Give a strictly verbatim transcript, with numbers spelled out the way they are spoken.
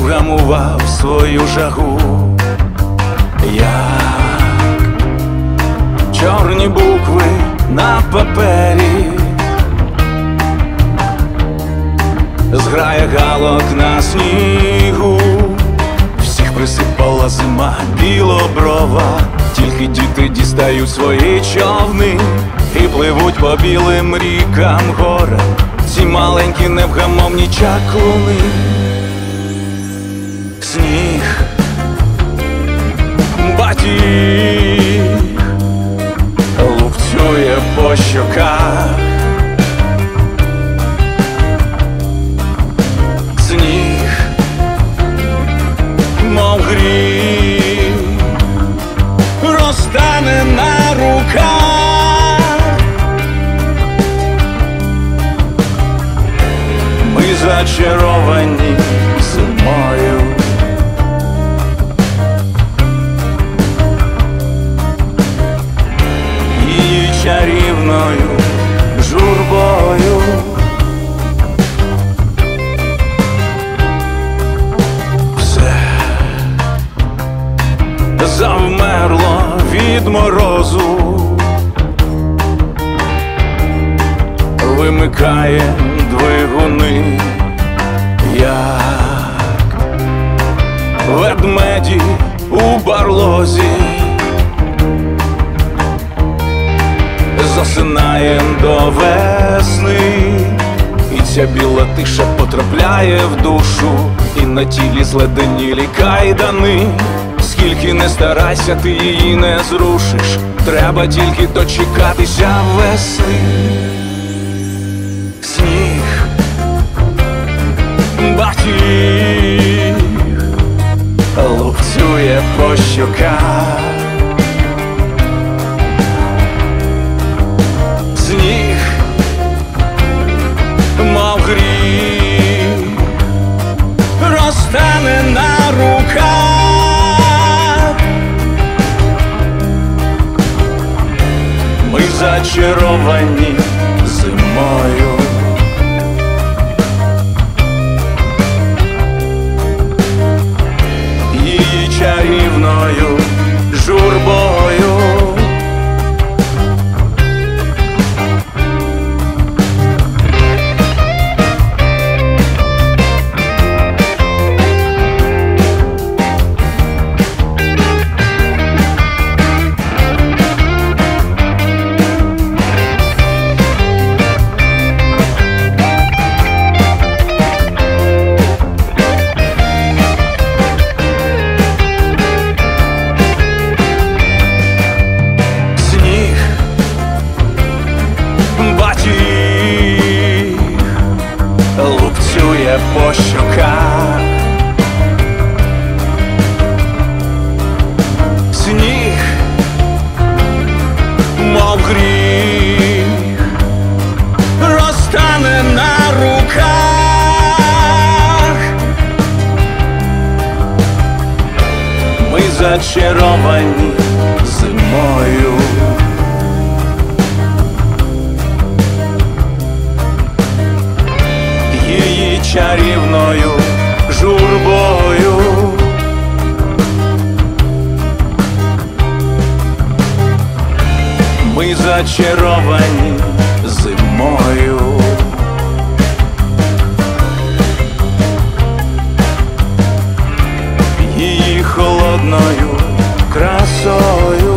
вгамував свою жагу, як чорні букви на папері, зграє галок на снігу. Всіх присипала зима білоброва, тільки діти дістають свої човни і пливуть по білим рікам горам ці маленькі невгамовні чаклуни. Сніг батіг лупцює по щоках, сніг мов грім розтане на руках. Ми зачаровані зимою, її чарівною журбою. Все завмерло від морозу, вимикає двигуни, як ведмеді у барлозі. Засинаєм до весни, і ця біла тиша потрапляє в душу, і на тілі зледенілі кайдани. Скільки не старайся, ти її не зрушиш, треба тільки дочекатися весни. Сніг батіг лупцює по щоках, сніг мов грім розтане на руках. Ми зачаровані зимою, її чарівною журбою. Лупцює по щоках, сніг мов гріх розтане на руках. Ми зачаровані зимою, її чарівною журбою. Ми зачаровані зимою, її холодною красою.